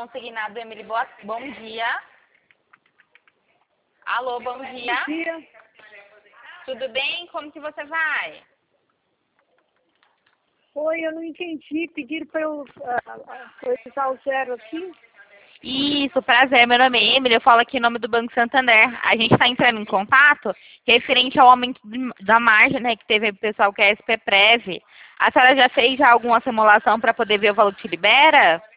consignado, Emily. Bom dia. Alô, bom dia. Bom dia. Tudo bem? Como que você vai? Oi, eu não entendi. Pediram para eu coisar o zero aqui. Isso, prazer. Meu nome é Emily. Eu falo aqui em nome do Banco Santander. A gente está entrando em contato referente ao aumento da margem, né, que teve aí pro pessoal que é SPPrev. A senhora já fez alguma simulação para poder ver o valor que te libera?